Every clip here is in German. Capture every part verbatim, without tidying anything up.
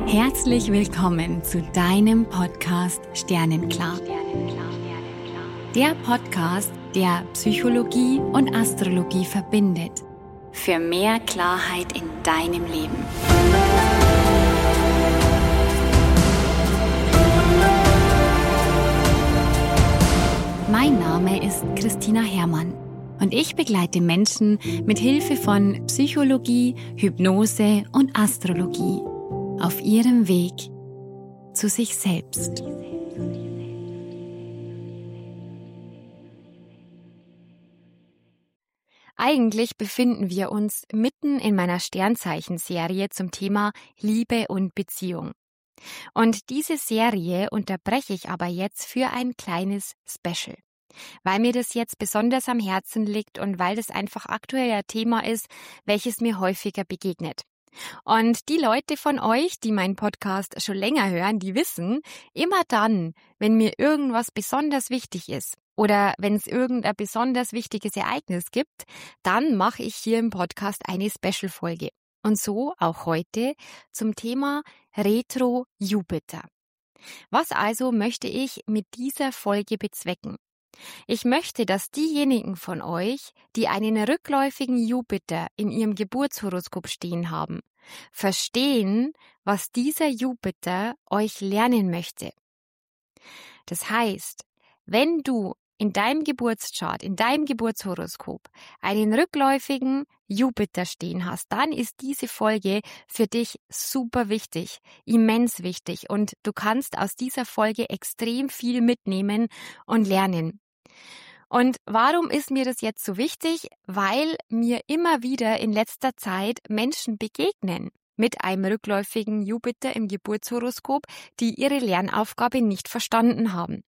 Herzlich willkommen zu deinem Podcast Sternenklar. Der Podcast, der Psychologie und Astrologie verbindet. Für mehr Klarheit in deinem Leben. Mein Name ist Christina Herrmann und ich begleite Menschen mit Hilfe von Psychologie, Hypnose und Astrologie auf ihrem Weg zu sich selbst. Eigentlich befinden wir uns mitten in meiner Sternzeichen-Serie zum Thema Liebe und Beziehung. Und diese Serie unterbreche ich aber jetzt für ein kleines Special, weil mir das jetzt besonders am Herzen liegt und weil das einfach aktuell ein Thema ist, welches mir häufiger begegnet. Und die Leute von euch, die meinen Podcast schon länger hören, die wissen, immer dann, wenn mir irgendwas besonders wichtig ist oder wenn es irgendein besonders wichtiges Ereignis gibt, dann mache ich hier im Podcast eine Special-Folge. Und so auch heute zum Thema Retro-Jupiter. Was also möchte ich mit dieser Folge bezwecken? Ich möchte, dass diejenigen von euch, die einen rückläufigen Jupiter in ihrem Geburtshoroskop stehen haben, verstehen, was dieser Jupiter euch lernen möchte. Das heißt, wenn du in deinem Geburtschart, in deinem Geburtshoroskop einen rückläufigen Jupiter stehen hast, dann ist diese Folge für dich super wichtig, immens wichtig und du kannst aus dieser Folge extrem viel mitnehmen und lernen. Und warum ist mir das jetzt so wichtig? Weil mir immer wieder in letzter Zeit Menschen begegnen mit einem rückläufigen Jupiter im Geburtshoroskop, die ihre Lernaufgabe nicht verstanden haben.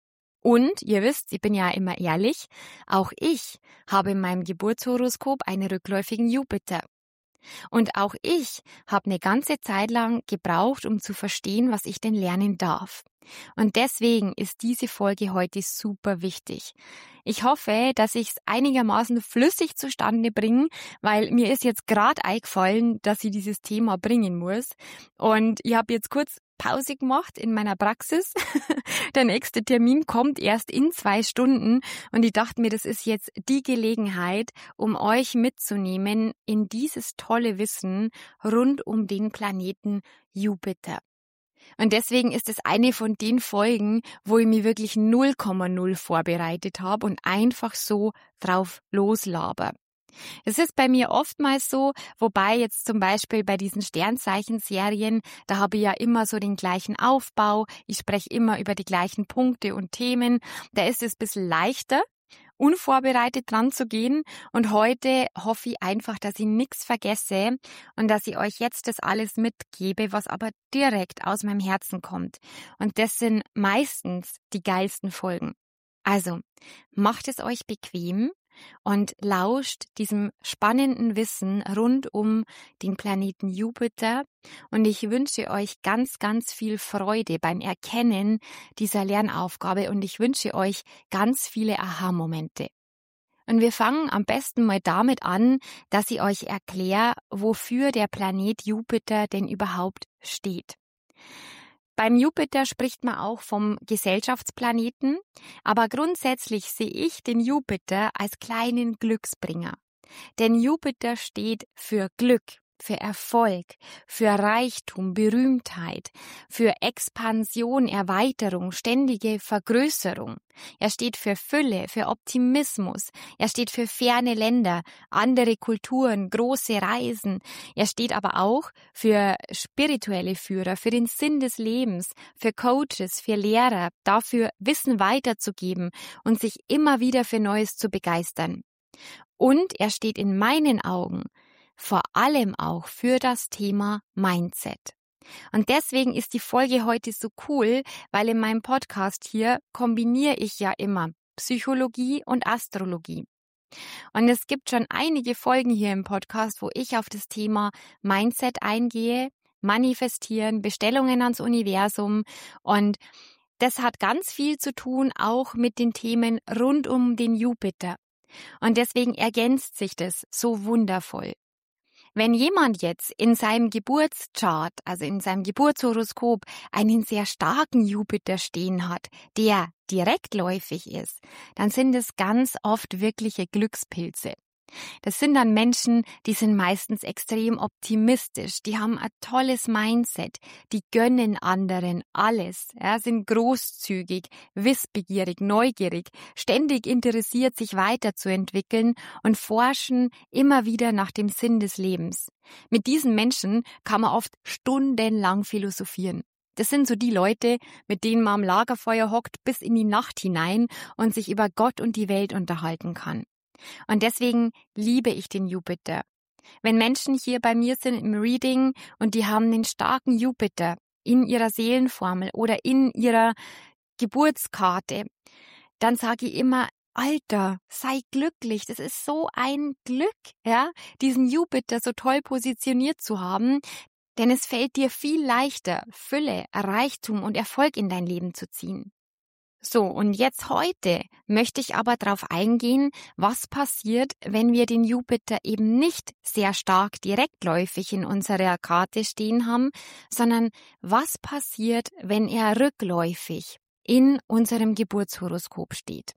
Und ihr wisst, ich bin ja immer ehrlich, auch ich habe in meinem Geburtshoroskop einen rückläufigen Jupiter. Und auch ich habe eine ganze Zeit lang gebraucht, um zu verstehen, was ich denn lernen darf. Und deswegen ist diese Folge heute super wichtig. Ich hoffe, dass ich es einigermaßen flüssig zustande bringe, weil mir ist jetzt gerade eingefallen, dass ich dieses Thema bringen muss. Und ich habe jetzt kurz Pause gemacht in meiner Praxis. Der nächste Termin kommt erst in zwei Stunden und ich dachte mir, das ist jetzt die Gelegenheit, um euch mitzunehmen in dieses tolle Wissen rund um den Planeten Jupiter. Und deswegen ist es eine von den Folgen, wo ich mich wirklich null Komma null vorbereitet habe und einfach so drauf loslaber. Es ist bei mir oftmals so, wobei jetzt zum Beispiel bei diesen Sternzeichen-Serien, da habe ich ja immer so den gleichen Aufbau, ich spreche immer über die gleichen Punkte und Themen, da ist es ein bisschen leichter, unvorbereitet dran zu gehen und heute hoffe ich einfach, dass ich nichts vergesse und dass ich euch jetzt das alles mitgebe, was aber direkt aus meinem Herzen kommt. Und das sind meistens die geilsten Folgen. Also, macht es euch bequem und lauscht diesem spannenden Wissen rund um den Planeten Jupiter und ich wünsche euch ganz, ganz viel Freude beim Erkennen dieser Lernaufgabe und ich wünsche euch ganz viele Aha-Momente. Und wir fangen am besten mal damit an, dass ich euch erkläre, wofür der Planet Jupiter denn überhaupt steht. Beim Jupiter spricht man auch vom Gesellschaftsplaneten, aber grundsätzlich sehe ich den Jupiter als kleinen Glücksbringer. Denn Jupiter steht für Glück, für Erfolg, für Reichtum, Berühmtheit, für Expansion, Erweiterung, ständige Vergrößerung. Er steht für Fülle, für Optimismus. Er steht für ferne Länder, andere Kulturen, große Reisen. Er steht aber auch für spirituelle Führer, für den Sinn des Lebens, für Coaches, für Lehrer, dafür Wissen weiterzugeben und sich immer wieder für Neues zu begeistern. Und er steht in meinen Augen vor allem auch für das Thema Mindset. Und deswegen ist die Folge heute so cool, weil in meinem Podcast hier kombiniere ich ja immer Psychologie und Astrologie. Und es gibt schon einige Folgen hier im Podcast, wo ich auf das Thema Mindset eingehe, Manifestieren, Bestellungen ans Universum und das hat ganz viel zu tun auch mit den Themen rund um den Jupiter. Und deswegen ergänzt sich das so wundervoll. Wenn jemand jetzt in seinem Geburtschart, also in seinem Geburtshoroskop, einen sehr starken Jupiter stehen hat, der direktläufig ist, dann sind es ganz oft wirkliche Glückspilze. Das sind dann Menschen, die sind meistens extrem optimistisch, die haben ein tolles Mindset, die gönnen anderen alles, ja, sind großzügig, wissbegierig, neugierig, ständig interessiert, sich weiterzuentwickeln und forschen immer wieder nach dem Sinn des Lebens. Mit diesen Menschen kann man oft stundenlang philosophieren. Das sind so die Leute, mit denen man am Lagerfeuer hockt bis in die Nacht hinein und sich über Gott und die Welt unterhalten kann. Und deswegen liebe ich den Jupiter. Wenn Menschen hier bei mir sind im Reading und die haben einen starken Jupiter in ihrer Seelenformel oder in ihrer Geburtskarte, dann sage ich immer, Alter, sei glücklich. Das ist so ein Glück, ja, diesen Jupiter so toll positioniert zu haben, denn es fällt dir viel leichter, Fülle, Reichtum und Erfolg in dein Leben zu ziehen. So, und jetzt heute möchte ich aber darauf eingehen, was passiert, wenn wir den Jupiter eben nicht sehr stark direktläufig in unserer Karte stehen haben, sondern was passiert, wenn er rückläufig in unserem Geburtshoroskop steht.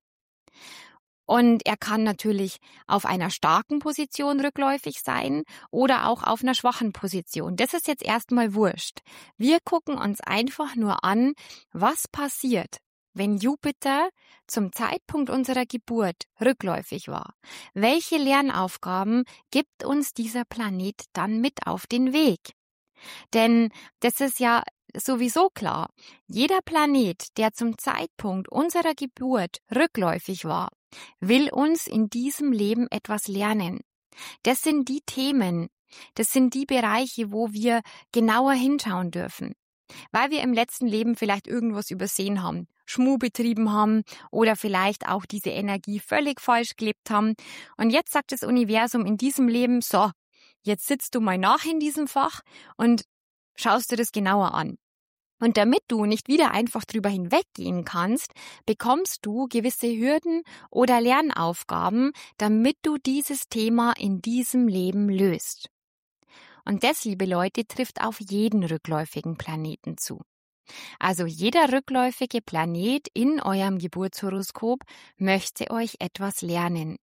Und er kann natürlich auf einer starken Position rückläufig sein oder auch auf einer schwachen Position. Das ist jetzt erstmal wurscht. Wir gucken uns einfach nur an, was passiert, wenn Jupiter zum Zeitpunkt unserer Geburt rückläufig war. Welche Lernaufgaben gibt uns dieser Planet dann mit auf den Weg? Denn das ist ja sowieso klar. Jeder Planet, der zum Zeitpunkt unserer Geburt rückläufig war, will uns in diesem Leben etwas lernen. Das sind die Themen, das sind die Bereiche, wo wir genauer hinschauen dürfen. Weil wir im letzten Leben vielleicht irgendwas übersehen haben, Schmuh betrieben haben oder vielleicht auch diese Energie völlig falsch gelebt haben. Und jetzt sagt das Universum in diesem Leben, so, jetzt sitzt du mal nach in diesem Fach und schaust dir das genauer an. Und damit du nicht wieder einfach drüber hinweggehen kannst, bekommst du gewisse Hürden oder Lernaufgaben, damit du dieses Thema in diesem Leben löst. Und das, liebe Leute, trifft auf jeden rückläufigen Planeten zu. Also jeder rückläufige Planet in eurem Geburtshoroskop möchte euch etwas lernen.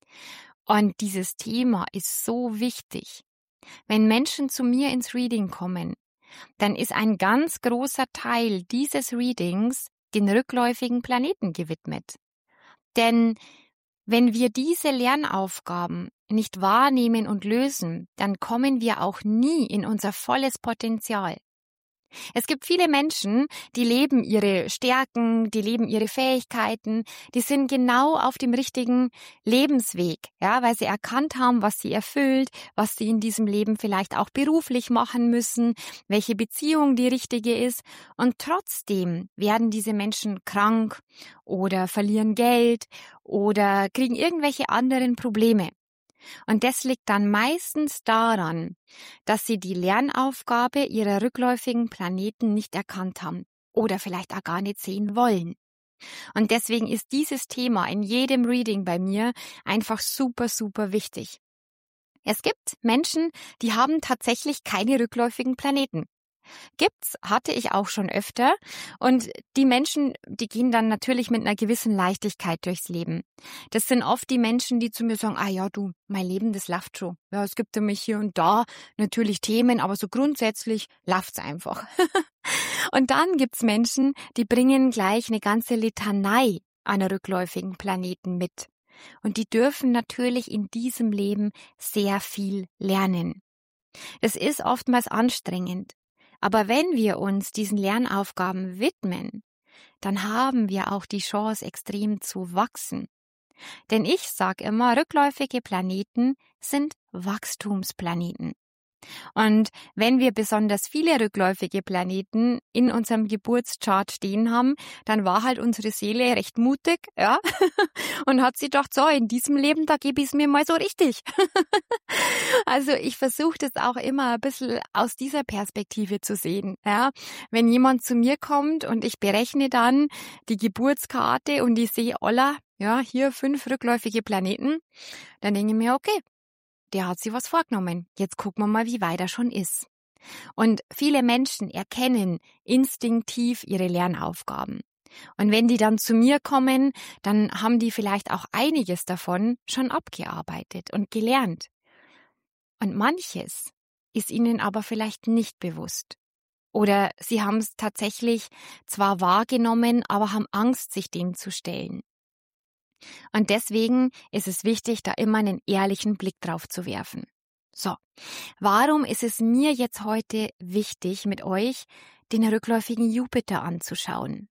Und dieses Thema ist so wichtig. Wenn Menschen zu mir ins Reading kommen, dann ist ein ganz großer Teil dieses Readings den rückläufigen Planeten gewidmet. Denn wenn wir diese Lernaufgaben nicht wahrnehmen und lösen, dann kommen wir auch nie in unser volles Potenzial. Es gibt viele Menschen, die leben ihre Stärken, die leben ihre Fähigkeiten, die sind genau auf dem richtigen Lebensweg, ja, weil sie erkannt haben, was sie erfüllt, was sie in diesem Leben vielleicht auch beruflich machen müssen, welche Beziehung die richtige ist. Und trotzdem werden diese Menschen krank oder verlieren Geld oder kriegen irgendwelche anderen Probleme. Und das liegt dann meistens daran, dass sie die Lernaufgabe ihrer rückläufigen Planeten nicht erkannt haben oder vielleicht auch gar nicht sehen wollen. Und deswegen ist dieses Thema in jedem Reading bei mir einfach super, super wichtig. Es gibt Menschen, die haben tatsächlich keine rückläufigen Planeten. Gibt's, hatte ich auch schon öfter. Und die Menschen, die gehen dann natürlich mit einer gewissen Leichtigkeit durchs Leben. Das sind oft die Menschen, die zu mir sagen, ah ja, du, mein Leben, das läuft schon. Ja, es gibt nämlich hier und da natürlich Themen, aber so grundsätzlich läuft's einfach. Und dann gibt's Menschen, die bringen gleich eine ganze Litanei an rückläufigen Planeten mit. Und die dürfen natürlich in diesem Leben sehr viel lernen. Das ist oftmals anstrengend. Aber wenn wir uns diesen Lernaufgaben widmen, dann haben wir auch die Chance, extrem zu wachsen. Denn ich sage immer, rückläufige Planeten sind Wachstumsplaneten. Und wenn wir besonders viele rückläufige Planeten in unserem Geburtschart stehen haben, dann war halt unsere Seele recht mutig, ja, und hat sich gedacht, so, in diesem Leben, da gebe ich es mir mal so richtig. Also ich versuche das auch immer ein bisschen aus dieser Perspektive zu sehen, ja. Wenn jemand zu mir kommt und ich berechne dann die Geburtskarte und ich sehe, Olla, ja, hier fünf rückläufige Planeten, dann denke ich mir, okay, der hat sich was vorgenommen. Jetzt gucken wir mal, wie weit er schon ist. Und viele Menschen erkennen instinktiv ihre Lernaufgaben. Und wenn die dann zu mir kommen, dann haben die vielleicht auch einiges davon schon abgearbeitet und gelernt. Und manches ist ihnen aber vielleicht nicht bewusst. Oder sie haben es tatsächlich zwar wahrgenommen, aber haben Angst, sich dem zu stellen. Und deswegen ist es wichtig, da immer einen ehrlichen Blick drauf zu werfen. So, warum ist es mir jetzt heute wichtig, mit euch den rückläufigen Jupiter anzuschauen?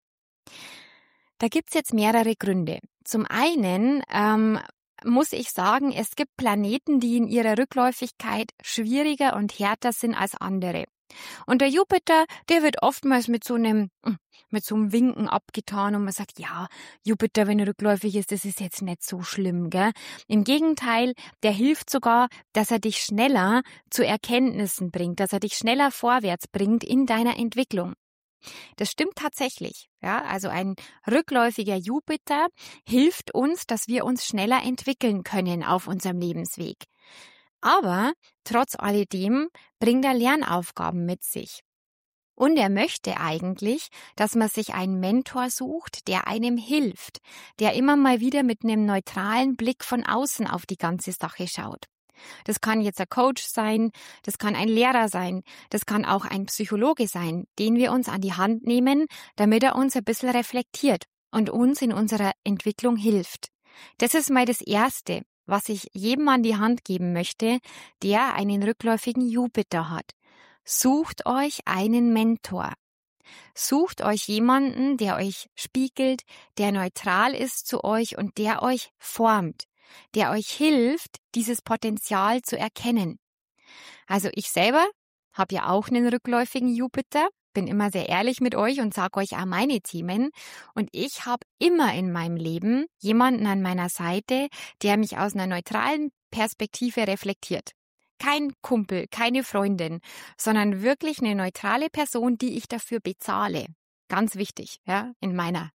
Da gibt's jetzt mehrere Gründe. Zum einen ähm, muss ich sagen, es gibt Planeten, die in ihrer Rückläufigkeit schwieriger und härter sind als andere. Und der Jupiter, der wird oftmals mit so einem, mit so einem Winken abgetan und man sagt, ja, Jupiter, wenn er rückläufig ist, das ist jetzt nicht so schlimm, gell? Im Gegenteil, der hilft sogar, dass er dich schneller zu Erkenntnissen bringt, dass er dich schneller vorwärts bringt in deiner Entwicklung. Das stimmt tatsächlich, ja, also ein rückläufiger Jupiter hilft uns, dass wir uns schneller entwickeln können auf unserem Lebensweg. Aber trotz alledem bringt er Lernaufgaben mit sich. Und er möchte eigentlich, dass man sich einen Mentor sucht, der einem hilft, der immer mal wieder mit einem neutralen Blick von außen auf die ganze Sache schaut. Das kann jetzt ein Coach sein, das kann ein Lehrer sein, das kann auch ein Psychologe sein, den wir uns an die Hand nehmen, damit er uns ein bisschen reflektiert und uns in unserer Entwicklung hilft. Das ist mal das Erste, was ich jedem an die Hand geben möchte, der einen rückläufigen Jupiter hat. Sucht euch einen Mentor. Sucht euch jemanden, der euch spiegelt, der neutral ist zu euch und der euch formt, der euch hilft, dieses Potenzial zu erkennen. Also ich selber habe ja auch einen rückläufigen Jupiter, bin immer sehr ehrlich mit euch und sage euch auch meine Themen. Und ich habe immer in meinem Leben jemanden an meiner Seite, der mich aus einer neutralen Perspektive reflektiert. Kein Kumpel, keine Freundin, sondern wirklich eine neutrale Person, die ich dafür bezahle. Ganz wichtig, ja, in meiner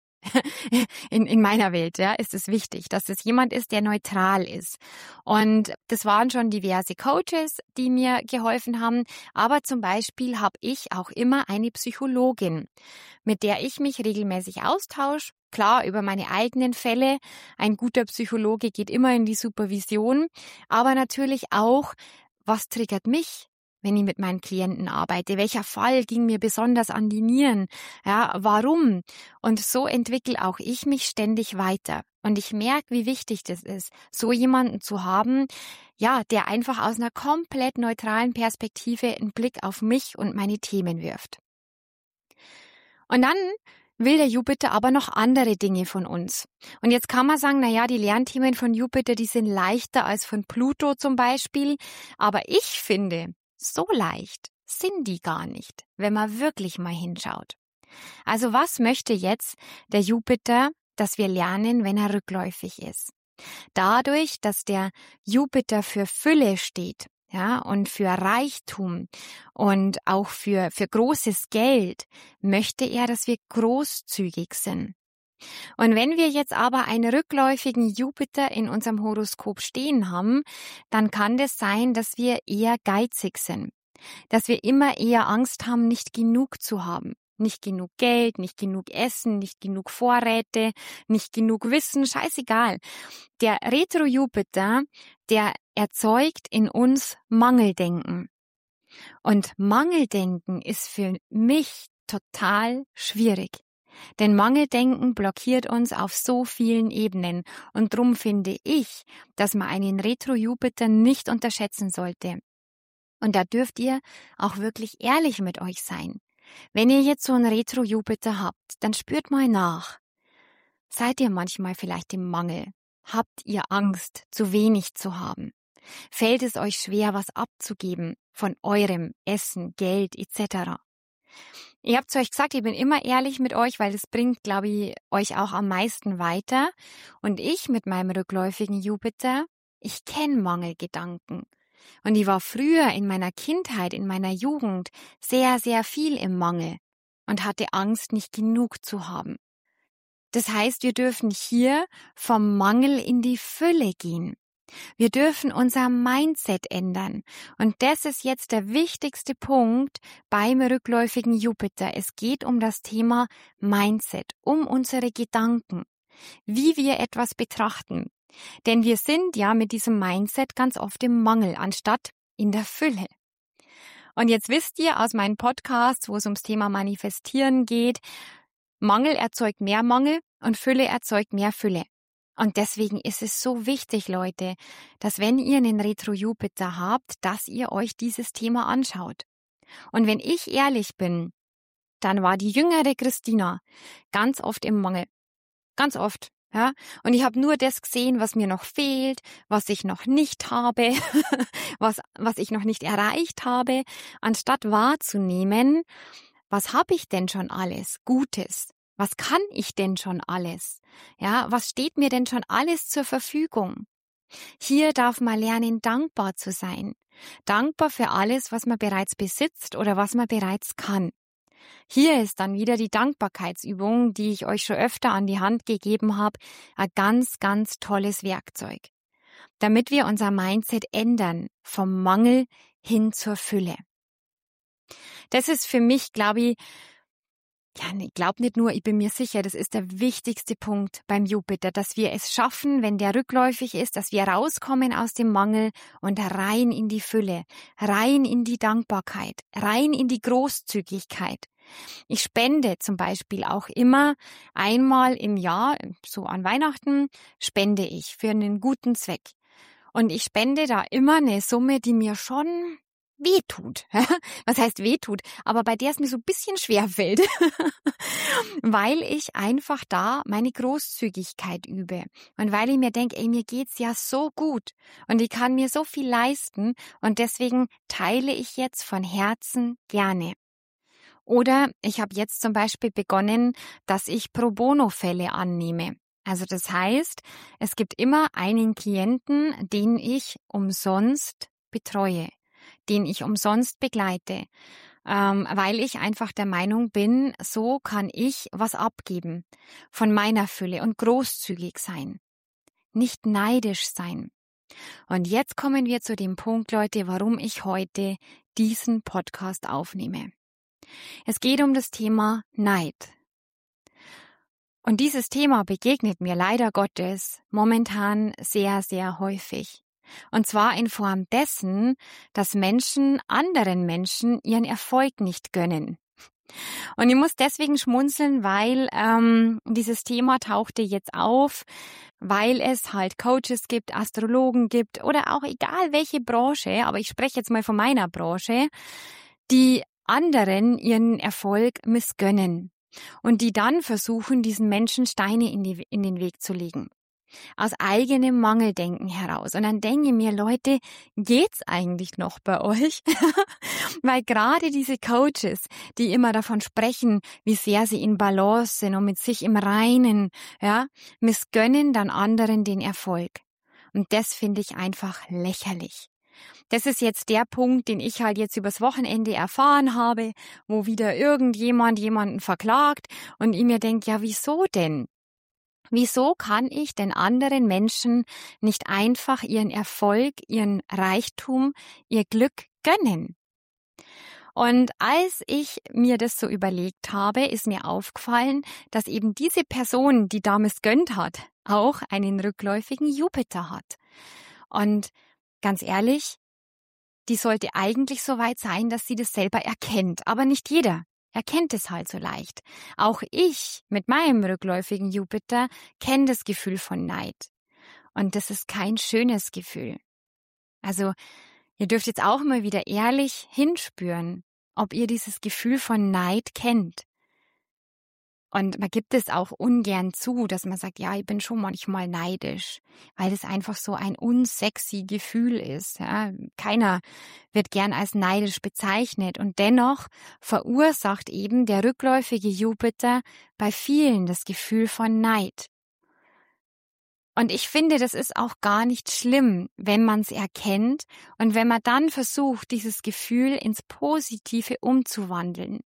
In, in meiner Welt, ja, ist es wichtig, dass es jemand ist, der neutral ist. Und das waren schon diverse Coaches, die mir geholfen haben. Aber zum Beispiel habe ich auch immer eine Psychologin, mit der ich mich regelmäßig austausche. Klar, über meine eigenen Fälle. Ein guter Psychologe geht immer in die Supervision. Aber natürlich auch, was triggert mich, wenn ich mit meinen Klienten arbeite? Welcher Fall ging mir besonders an die Nieren? Ja, warum? Und so entwickle auch ich mich ständig weiter. Und ich merke, wie wichtig das ist, so jemanden zu haben, ja, der einfach aus einer komplett neutralen Perspektive einen Blick auf mich und meine Themen wirft. Und dann will der Jupiter aber noch andere Dinge von uns. Und jetzt kann man sagen, na ja, die Lernthemen von Jupiter, die sind leichter als von Pluto zum Beispiel. Aber ich finde, so leicht sind die gar nicht, wenn man wirklich mal hinschaut. Also was möchte jetzt der Jupiter, dass wir lernen, wenn er rückläufig ist? Dadurch, dass der Jupiter für Fülle steht, ja, und für Reichtum und auch für, für großes Geld, möchte er, dass wir großzügig sind. Und wenn wir jetzt aber einen rückläufigen Jupiter in unserem Horoskop stehen haben, dann kann das sein, dass wir eher geizig sind, dass wir immer eher Angst haben, nicht genug zu haben. Nicht genug Geld, nicht genug Essen, nicht genug Vorräte, nicht genug Wissen, scheißegal. Der Retro-Jupiter, der erzeugt in uns Mangeldenken. Und Mangeldenken ist für mich total schwierig. Denn Mangeldenken blockiert uns auf so vielen Ebenen. Und drum finde ich, dass man einen Retro-Jupiter nicht unterschätzen sollte. Und da dürft ihr auch wirklich ehrlich mit euch sein. Wenn ihr jetzt so einen Retro-Jupiter habt, dann spürt mal nach. Seid ihr manchmal vielleicht im Mangel? Habt ihr Angst, zu wenig zu haben? Fällt es euch schwer, was abzugeben von eurem Essen, Geld et cetera? Ihr habt zu euch gesagt, ich bin immer ehrlich mit euch, weil das bringt, glaube ich, euch auch am meisten weiter. Und ich mit meinem rückläufigen Jupiter, ich kenne Mangelgedanken. Und ich war früher in meiner Kindheit, in meiner Jugend sehr, sehr viel im Mangel und hatte Angst, nicht genug zu haben. Das heißt, wir dürfen hier vom Mangel in die Fülle gehen. Wir dürfen unser Mindset ändern. Und das ist jetzt der wichtigste Punkt beim rückläufigen Jupiter. Es geht um das Thema Mindset, um unsere Gedanken, wie wir etwas betrachten. Denn wir sind ja mit diesem Mindset ganz oft im Mangel, anstatt in der Fülle. Und jetzt wisst ihr aus meinen Podcasts, wo es ums Thema Manifestieren geht, Mangel erzeugt mehr Mangel und Fülle erzeugt mehr Fülle. Und deswegen ist es so wichtig, Leute, dass wenn ihr einen Retro-Jupiter habt, dass ihr euch dieses Thema anschaut. Und wenn ich ehrlich bin, dann war die jüngere Christina ganz oft im Mangel. Ganz oft. Ja, und ich habe nur das gesehen, was mir noch fehlt, was ich noch nicht habe, was, was ich noch nicht erreicht habe, anstatt wahrzunehmen, was habe ich denn schon alles Gutes? Was kann ich denn schon alles? Ja, was steht mir denn schon alles zur Verfügung? Hier darf man lernen, dankbar zu sein. Dankbar für alles, was man bereits besitzt oder was man bereits kann. Hier ist dann wieder die Dankbarkeitsübung, die ich euch schon öfter an die Hand gegeben habe, ein ganz, ganz tolles Werkzeug, damit wir unser Mindset ändern, vom Mangel hin zur Fülle. Das ist für mich, glaube ich, ja, ich glaube nicht nur, ich bin mir sicher, das ist der wichtigste Punkt beim Jupiter, dass wir es schaffen, wenn der rückläufig ist, dass wir rauskommen aus dem Mangel und rein in die Fülle, rein in die Dankbarkeit, rein in die Großzügigkeit. Ich spende zum Beispiel auch immer einmal im Jahr, so an Weihnachten, spende ich für einen guten Zweck. Und ich spende da immer eine Summe, die mir schon wehtut. Was heißt wehtut? Aber bei der es mir so ein bisschen schwer fällt, weil ich einfach da meine Großzügigkeit übe und weil ich mir denke, ey, mir geht's ja so gut und ich kann mir so viel leisten und deswegen teile ich jetzt von Herzen gerne. Oder ich habe jetzt zum Beispiel begonnen, dass ich Pro-Bono-Fälle annehme. Also das heißt, es gibt immer einen Klienten, den ich umsonst betreue, den ich umsonst begleite, ähm, weil ich einfach der Meinung bin, so kann ich was abgeben von meiner Fülle und großzügig sein, nicht neidisch sein. Und jetzt kommen wir zu dem Punkt, Leute, warum ich heute diesen Podcast aufnehme. Es geht um das Thema Neid. Und dieses Thema begegnet mir leider Gottes momentan sehr, sehr häufig. Und zwar in Form dessen, dass Menschen anderen Menschen ihren Erfolg nicht gönnen. Und ich muss deswegen schmunzeln, weil ähm, dieses Thema tauchte jetzt auf, weil es halt Coaches gibt, Astrologen gibt oder auch egal welche Branche, aber ich spreche jetzt mal von meiner Branche, die anderen ihren Erfolg missgönnen und die dann versuchen, diesen Menschen Steine in, die, in den Weg zu legen. Aus eigenem Mangeldenken heraus. Und dann denke ich mir, Leute, geht's eigentlich noch bei euch? Weil gerade diese Coaches, die immer davon sprechen, wie sehr sie in Balance sind und mit sich im Reinen, ja, missgönnen dann anderen den Erfolg. Und das finde ich einfach lächerlich. Das ist jetzt der Punkt, den ich halt jetzt übers Wochenende erfahren habe, wo wieder irgendjemand jemanden verklagt und ich mir denke, ja, wieso denn? Wieso kann ich den anderen Menschen nicht einfach ihren Erfolg, ihren Reichtum, ihr Glück gönnen? Und als ich mir das so überlegt habe, ist mir aufgefallen, dass eben diese Person, die da missgönnt hat, auch einen rückläufigen Jupiter hat. Und ganz ehrlich, die sollte eigentlich so weit sein, dass sie das selber erkennt. Aber nicht jeder erkennt es halt so leicht. Auch ich mit meinem rückläufigen Jupiter kenne das Gefühl von Neid. Und das ist kein schönes Gefühl. Also ihr dürft jetzt auch mal wieder ehrlich hinspüren, ob ihr dieses Gefühl von Neid kennt. Und man gibt es auch ungern zu, dass man sagt, ja, ich bin schon manchmal neidisch, weil es einfach so ein unsexy Gefühl ist. Ja. Keiner wird gern als neidisch bezeichnet und dennoch verursacht eben der rückläufige Jupiter bei vielen das Gefühl von Neid. Und ich finde, das ist auch gar nicht schlimm, wenn man es erkennt und wenn man dann versucht, dieses Gefühl ins Positive umzuwandeln.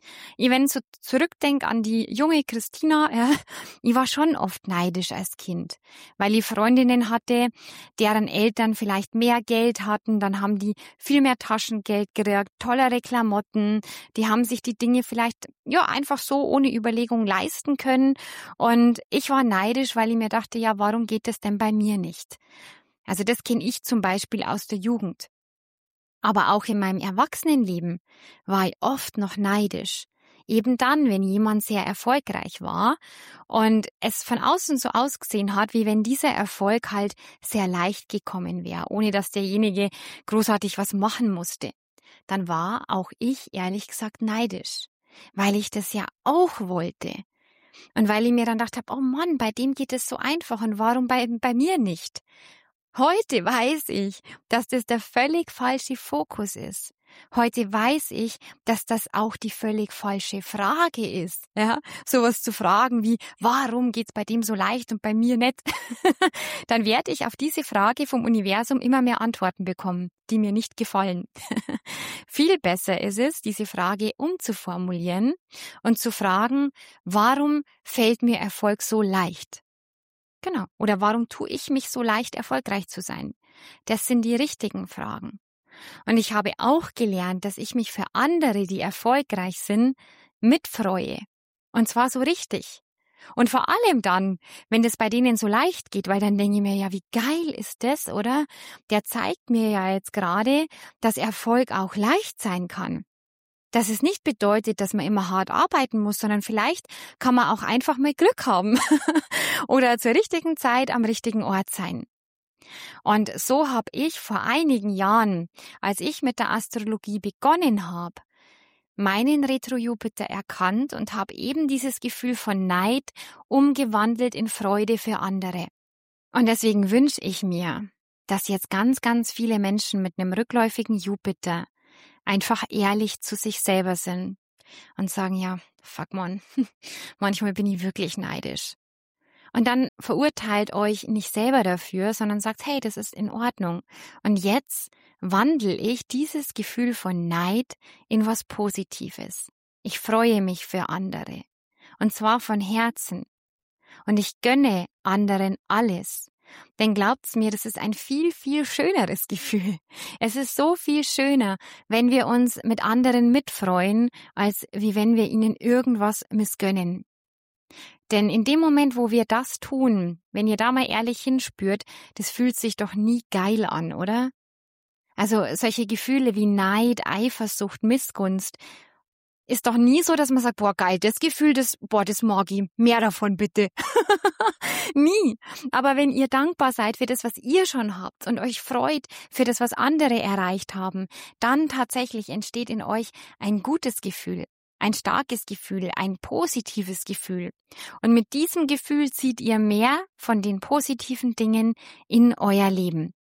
Ich, wenn ich so zurückdenke an die junge Christina, ja, ich war schon oft neidisch als Kind, weil ich Freundinnen hatte, deren Eltern vielleicht mehr Geld hatten, dann haben die viel mehr Taschengeld gekriegt, tollere Klamotten, die haben sich die Dinge vielleicht ja einfach so ohne Überlegung leisten können und ich war neidisch, weil ich mir dachte, ja, warum geht das denn bei mir nicht? Also das kenne ich zum Beispiel aus der Jugend. Aber auch in meinem Erwachsenenleben war ich oft noch neidisch. Eben dann, wenn jemand sehr erfolgreich war und es von außen so ausgesehen hat, wie wenn dieser Erfolg halt sehr leicht gekommen wäre, ohne dass derjenige großartig was machen musste. Dann war auch ich ehrlich gesagt neidisch, weil ich das ja auch wollte. Und weil ich mir dann gedacht habe, oh Mann, bei dem geht es so einfach und warum bei, bei mir nicht? Heute weiß ich, dass das der völlig falsche Fokus ist. Heute weiß ich, dass das auch die völlig falsche Frage ist. Ja, sowas zu fragen wie, warum geht's bei dem so leicht und bei mir nicht? Dann werde ich auf diese Frage vom Universum immer mehr Antworten bekommen, die mir nicht gefallen. Viel besser ist es, diese Frage umzuformulieren und zu fragen, warum fällt mir Erfolg so leicht? Genau. Oder warum tue ich mich so leicht, erfolgreich zu sein? Das sind die richtigen Fragen. Und ich habe auch gelernt, dass ich mich für andere, die erfolgreich sind, mitfreue. Und zwar so richtig. Und vor allem dann, wenn das bei denen so leicht geht, weil dann denke ich mir, ja, wie geil ist das, oder? Der zeigt mir ja jetzt gerade, dass Erfolg auch leicht sein kann. Dass es nicht bedeutet, dass man immer hart arbeiten muss, sondern vielleicht kann man auch einfach mal Glück haben oder zur richtigen Zeit am richtigen Ort sein. Und so habe ich vor einigen Jahren, als ich mit der Astrologie begonnen habe, meinen Retro-Jupiter erkannt und habe eben dieses Gefühl von Neid umgewandelt in Freude für andere. Und deswegen wünsche ich mir, dass jetzt ganz, ganz viele Menschen mit einem rückläufigen Jupiter einfach ehrlich zu sich selber sind und sagen, ja, fuck man, manchmal bin ich wirklich neidisch. Und dann verurteilt euch nicht selber dafür, sondern sagt, hey, das ist in Ordnung. Und jetzt wandle ich dieses Gefühl von Neid in was Positives. Ich freue mich für andere. Und zwar von Herzen. Und ich gönne anderen alles. Denn glaubt's mir, das ist ein viel, viel schöneres Gefühl. Es ist so viel schöner, wenn wir uns mit anderen mitfreuen, als wie wenn wir ihnen irgendwas missgönnen. Denn in dem Moment, wo wir das tun, wenn ihr da mal ehrlich hinspürt, das fühlt sich doch nie geil an, oder? Also solche Gefühle wie Neid, Eifersucht, Missgunst, ist doch nie so, dass man sagt, boah, geil, das Gefühl, das, boah, das mag ich, mehr davon bitte. Nie. Aber wenn ihr dankbar seid für das, was ihr schon habt und euch freut für das, was andere erreicht haben, dann tatsächlich entsteht in euch ein gutes Gefühl, ein starkes Gefühl, ein positives Gefühl. Und mit diesem Gefühl zieht ihr mehr von den positiven Dingen in euer Leben.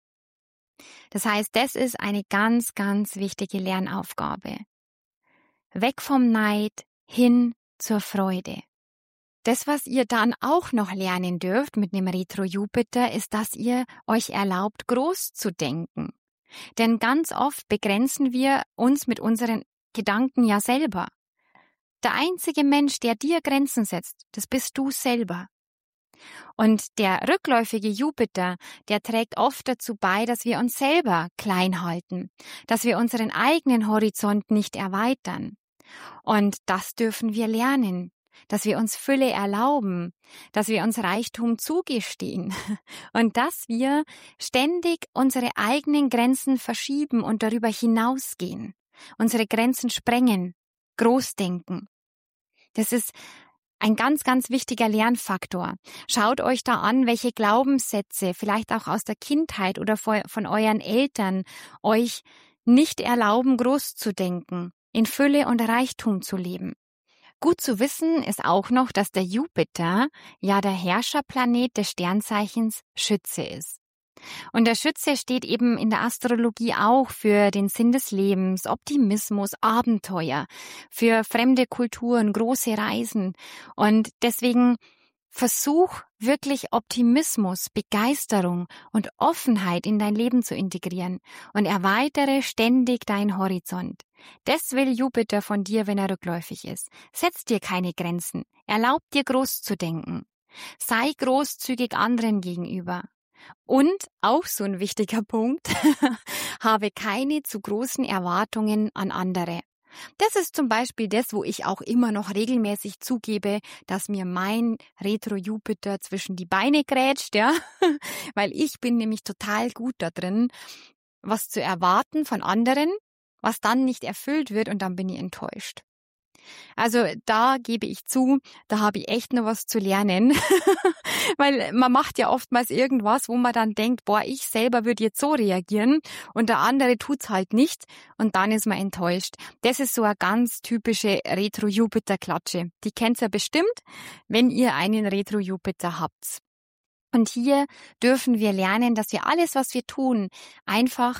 Das heißt, das ist eine ganz, ganz wichtige Lernaufgabe. Weg vom Neid hin zur Freude. Das, was ihr dann auch noch lernen dürft mit einem Retro-Jupiter, ist, dass ihr euch erlaubt, groß zu denken. Denn ganz oft begrenzen wir uns mit unseren Gedanken ja selber. Der einzige Mensch, der dir Grenzen setzt, das bist du selber. Und der rückläufige Jupiter, der trägt oft dazu bei, dass wir uns selber klein halten, dass wir unseren eigenen Horizont nicht erweitern. Und das dürfen wir lernen, dass wir uns Fülle erlauben, dass wir uns Reichtum zugestehen und dass wir ständig unsere eigenen Grenzen verschieben und darüber hinausgehen, unsere Grenzen sprengen, großdenken. Das ist ein ganz, ganz wichtiger Lernfaktor. Schaut euch da an, welche Glaubenssätze, vielleicht auch aus der Kindheit oder von euren Eltern, euch nicht erlauben, groß zu denken, in Fülle und Reichtum zu leben. Gut zu wissen ist auch noch, dass der Jupiter ja der Herrscherplanet des Sternzeichens Schütze ist. Und der Schütze steht eben in der Astrologie auch für den Sinn des Lebens, Optimismus, Abenteuer, für fremde Kulturen, große Reisen. Und deswegen versuch wirklich Optimismus, Begeisterung und Offenheit in dein Leben zu integrieren und erweitere ständig deinen Horizont. Das will Jupiter von dir, wenn er rückläufig ist. Setz dir keine Grenzen. Erlaub dir groß zu denken. Sei großzügig anderen gegenüber. Und auch so ein wichtiger Punkt, habe keine zu großen Erwartungen an andere. Das ist zum Beispiel das, wo ich auch immer noch regelmäßig zugebe, dass mir mein Retro-Jupiter zwischen die Beine grätscht, ja, weil ich bin nämlich total gut da drin, was zu erwarten von anderen, was dann nicht erfüllt wird und dann bin ich enttäuscht. Also da gebe ich zu, da habe ich echt noch was zu lernen, weil man macht ja oftmals irgendwas, wo man dann denkt, boah, ich selber würde jetzt so reagieren und der andere tut's halt nicht und dann ist man enttäuscht. Das ist so eine ganz typische Retro-Jupiter-Klatsche. Die kennt's ja bestimmt, wenn ihr einen Retro-Jupiter habt. Und hier dürfen wir lernen, dass wir alles, was wir tun, einfach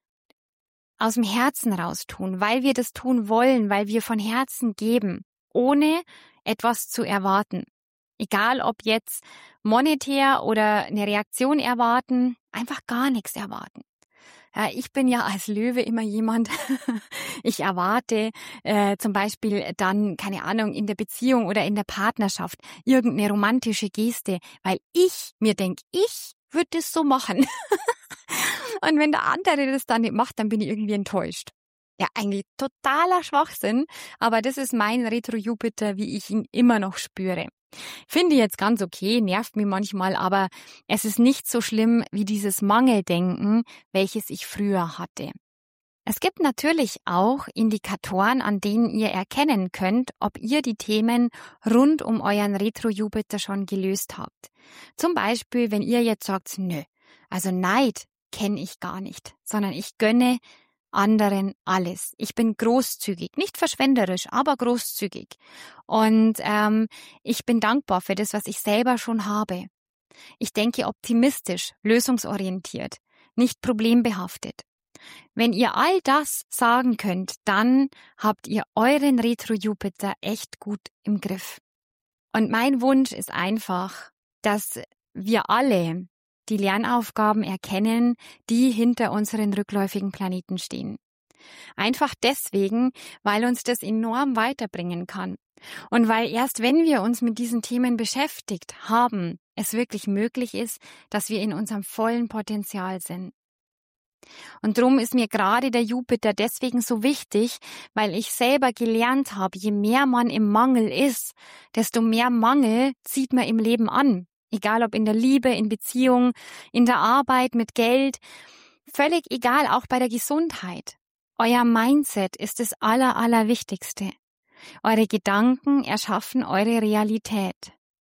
aus dem Herzen raus tun, weil wir das tun wollen, weil wir von Herzen geben, ohne etwas zu erwarten. Egal ob jetzt monetär oder eine Reaktion erwarten, einfach gar nichts erwarten. Ja, ich bin ja als Löwe immer jemand, ich erwarte äh, zum Beispiel dann, keine Ahnung, in der Beziehung oder in der Partnerschaft irgendeine romantische Geste, weil ich mir denke, ich würde das so machen. Und wenn der andere das dann nicht macht, dann bin ich irgendwie enttäuscht. Ja, eigentlich totaler Schwachsinn, aber das ist mein Retro-Jupiter, wie ich ihn immer noch spüre. Finde ich jetzt ganz okay, nervt mich manchmal, aber es ist nicht so schlimm wie dieses Mangeldenken, welches ich früher hatte. Es gibt natürlich auch Indikatoren, an denen ihr erkennen könnt, ob ihr die Themen rund um euren Retro-Jupiter schon gelöst habt. Zum Beispiel, wenn ihr jetzt sagt, nö, also Neid kenne ich gar nicht, sondern ich gönne anderen alles. Ich bin großzügig, nicht verschwenderisch, aber großzügig. Und ähm, ich bin dankbar für das, was ich selber schon habe. Ich denke optimistisch, lösungsorientiert, nicht problembehaftet. Wenn ihr all das sagen könnt, dann habt ihr euren Retro-Jupiter echt gut im Griff. Und mein Wunsch ist einfach, dass wir alle die Lernaufgaben erkennen, die hinter unseren rückläufigen Planeten stehen. Einfach deswegen, weil uns das enorm weiterbringen kann. Und weil erst wenn wir uns mit diesen Themen beschäftigt haben, es wirklich möglich ist, dass wir in unserem vollen Potenzial sind. Und drum ist mir gerade der Jupiter deswegen so wichtig, weil ich selber gelernt habe, je mehr man im Mangel ist, desto mehr Mangel zieht man im Leben an. Egal ob in der Liebe, in Beziehung, in der Arbeit, mit Geld. Völlig egal, auch bei der Gesundheit. Euer Mindset ist das Aller, Allerwichtigste. Eure Gedanken erschaffen eure Realität.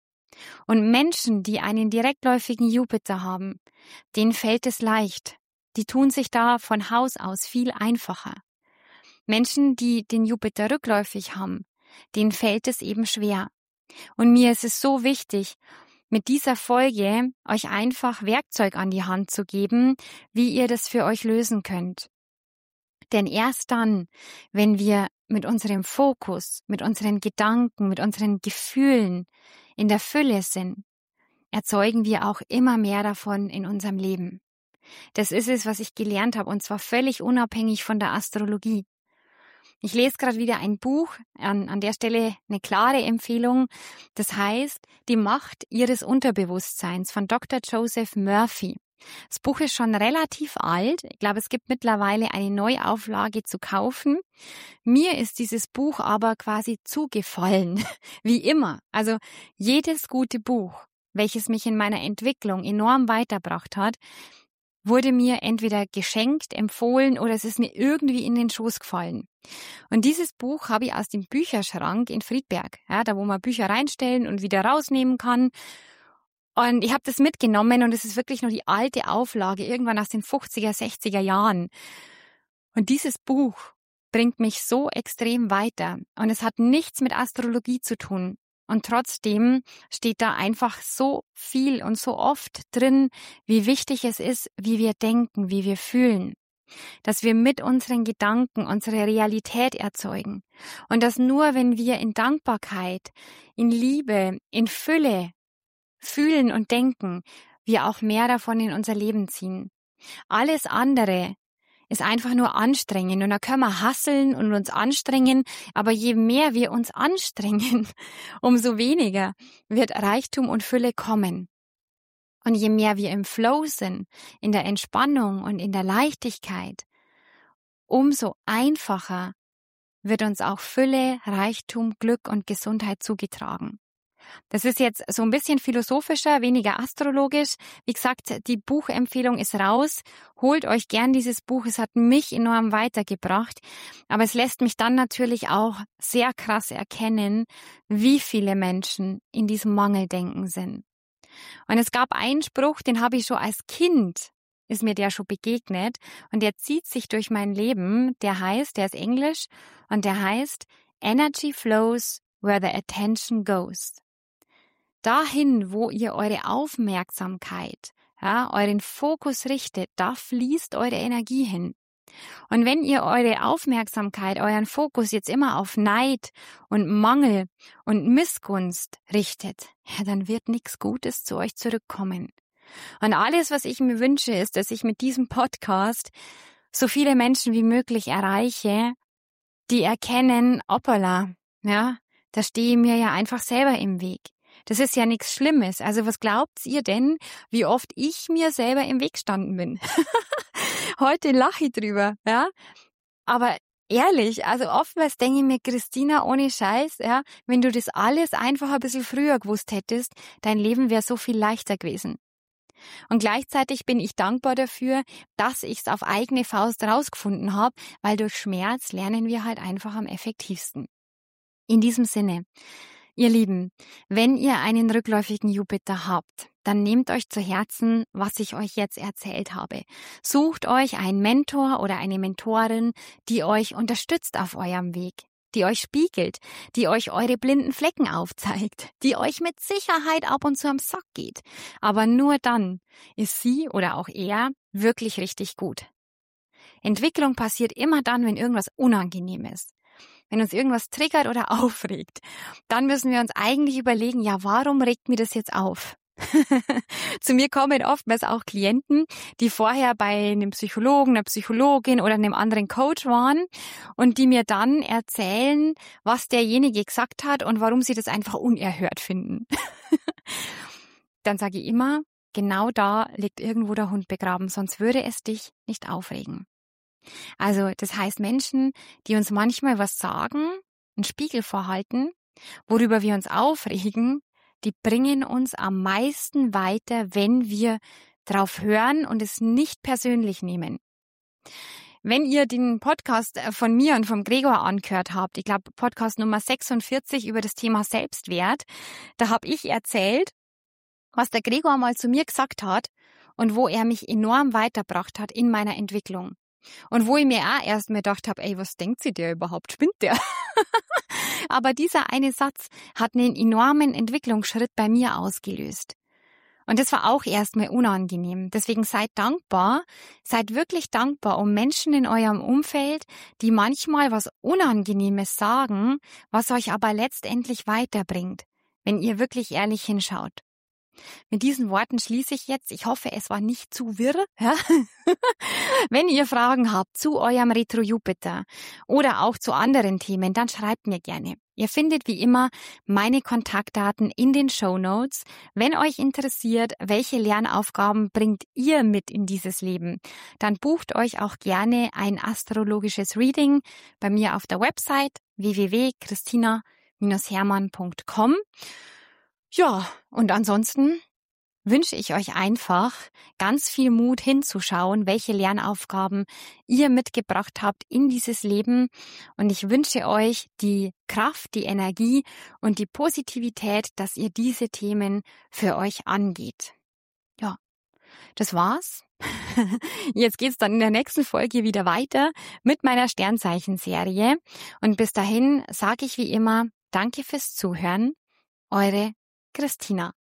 Und Menschen, die einen direktläufigen Jupiter haben, denen fällt es leicht. Die tun sich da von Haus aus viel einfacher. Menschen, die den Jupiter rückläufig haben, denen fällt es eben schwer. Und mir ist es so wichtig, mit dieser Folge euch einfach Werkzeug an die Hand zu geben, wie ihr das für euch lösen könnt. Denn erst dann, wenn wir mit unserem Fokus, mit unseren Gedanken, mit unseren Gefühlen in der Fülle sind, erzeugen wir auch immer mehr davon in unserem Leben. Das ist es, was ich gelernt habe, und zwar völlig unabhängig von der Astrologie. Ich lese gerade wieder ein Buch, an, an der Stelle eine klare Empfehlung. Das heißt, Die Macht ihres Unterbewusstseins von Doktor Joseph Murphy. Das Buch ist schon relativ alt. Ich glaube, es gibt mittlerweile eine Neuauflage zu kaufen. Mir ist dieses Buch aber quasi zugefallen, wie immer. Also jedes gute Buch, welches mich in meiner Entwicklung enorm weitergebracht hat, wurde mir entweder geschenkt, empfohlen oder es ist mir irgendwie in den Schoß gefallen. Und dieses Buch habe ich aus dem Bücherschrank in Friedberg, ja, da wo man Bücher reinstellen und wieder rausnehmen kann. Und ich habe das mitgenommen und es ist wirklich nur die alte Auflage, irgendwann aus den fünfziger, sechziger Jahren. Und dieses Buch bringt mich so extrem weiter und es hat nichts mit Astrologie zu tun. Und trotzdem steht da einfach so viel und so oft drin, wie wichtig es ist, wie wir denken, wie wir fühlen. Dass wir mit unseren Gedanken unsere Realität erzeugen. Und dass nur wenn wir in Dankbarkeit, in Liebe, in Fülle fühlen und denken, wir auch mehr davon in unser Leben ziehen. Alles andere ist einfach nur anstrengend und da können wir hasseln und uns anstrengen, aber je mehr wir uns anstrengen, umso weniger wird Reichtum und Fülle kommen. Und je mehr wir im Flow sind, in der Entspannung und in der Leichtigkeit, umso einfacher wird uns auch Fülle, Reichtum, Glück und Gesundheit zugetragen. Das ist jetzt so ein bisschen philosophischer, weniger astrologisch. Wie gesagt, die Buchempfehlung ist raus. Holt euch gern dieses Buch. Es hat mich enorm weitergebracht. Aber es lässt mich dann natürlich auch sehr krass erkennen, wie viele Menschen in diesem Mangeldenken sind. Und es gab einen Spruch, den habe ich schon als Kind, ist mir der schon begegnet. Und der zieht sich durch mein Leben. Der heißt, der ist Englisch und der heißt, Energy flows where the attention goes. Dahin, wo ihr eure Aufmerksamkeit, ja, euren Fokus richtet, da fließt eure Energie hin. Und wenn ihr eure Aufmerksamkeit, euren Fokus jetzt immer auf Neid und Mangel und Missgunst richtet, ja, dann wird nichts Gutes zu euch zurückkommen. Und alles, was ich mir wünsche, ist, dass ich mit diesem Podcast so viele Menschen wie möglich erreiche, die erkennen, hoppala, ja, da stehe ich mir ja einfach selber im Weg. Das ist ja nichts Schlimmes. Also was glaubt ihr denn, wie oft ich mir selber im Weg gestanden bin? Heute lache ich drüber, ja. Aber ehrlich, also oftmals denke ich mir, Christina, ohne Scheiß, ja, wenn du das alles einfach ein bisschen früher gewusst hättest, dein Leben wäre so viel leichter gewesen. Und gleichzeitig bin ich dankbar dafür, dass ich es auf eigene Faust rausgefunden habe, weil durch Schmerz lernen wir halt einfach am effektivsten. In diesem Sinne, ihr Lieben, wenn ihr einen rückläufigen Jupiter habt, dann nehmt euch zu Herzen, was ich euch jetzt erzählt habe. Sucht euch einen Mentor oder eine Mentorin, die euch unterstützt auf eurem Weg, die euch spiegelt, die euch eure blinden Flecken aufzeigt, die euch mit Sicherheit ab und zu am Sack geht. Aber nur dann ist sie oder auch er wirklich richtig gut. Entwicklung passiert immer dann, wenn irgendwas unangenehm ist. Wenn uns irgendwas triggert oder aufregt, dann müssen wir uns eigentlich überlegen, ja, warum regt mir das jetzt auf? Zu mir kommen oftmals auch Klienten, die vorher bei einem Psychologen, einer Psychologin oder einem anderen Coach waren und die mir dann erzählen, was derjenige gesagt hat und warum sie das einfach unerhört finden. Dann sage ich immer, genau da liegt irgendwo der Hund begraben, sonst würde es dich nicht aufregen. Also das heißt, Menschen, die uns manchmal was sagen, einen Spiegel vorhalten, worüber wir uns aufregen, die bringen uns am meisten weiter, wenn wir drauf hören und es nicht persönlich nehmen. Wenn ihr den Podcast von mir und vom Gregor angehört habt, ich glaube Podcast Nummer sechsundvierzig über das Thema Selbstwert, da habe ich erzählt, was der Gregor mal zu mir gesagt hat und wo er mich enorm weitergebracht hat in meiner Entwicklung. Und wo ich mir auch erst mal gedacht habe, ey, was denkt sie der überhaupt? Spinnt der? Aber dieser eine Satz hat einen enormen Entwicklungsschritt bei mir ausgelöst. Und das war auch erstmal unangenehm. Deswegen seid dankbar, seid wirklich dankbar um Menschen in eurem Umfeld, die manchmal was Unangenehmes sagen, was euch aber letztendlich weiterbringt, wenn ihr wirklich ehrlich hinschaut. Mit diesen Worten schließe ich jetzt. Ich hoffe, es war nicht zu wirr. Ja? Wenn ihr Fragen habt zu eurem Retro-Jupiter oder auch zu anderen Themen, dann schreibt mir gerne. Ihr findet wie immer meine Kontaktdaten in den Shownotes. Wenn euch interessiert, welche Lernaufgaben bringt ihr mit in dieses Leben, dann bucht euch auch gerne ein astrologisches Reading bei mir auf der Website w w w punkt christina Bindestrich hermann punkt com. Ja, und ansonsten wünsche ich euch einfach ganz viel Mut hinzuschauen, welche Lernaufgaben ihr mitgebracht habt in dieses Leben. Und ich wünsche euch die Kraft, die Energie und die Positivität, dass ihr diese Themen für euch angeht. Ja, das war's. Jetzt geht's dann in der nächsten Folge wieder weiter mit meiner Sternzeichen-Serie. Und bis dahin sage ich wie immer, danke fürs Zuhören. Eure Christina.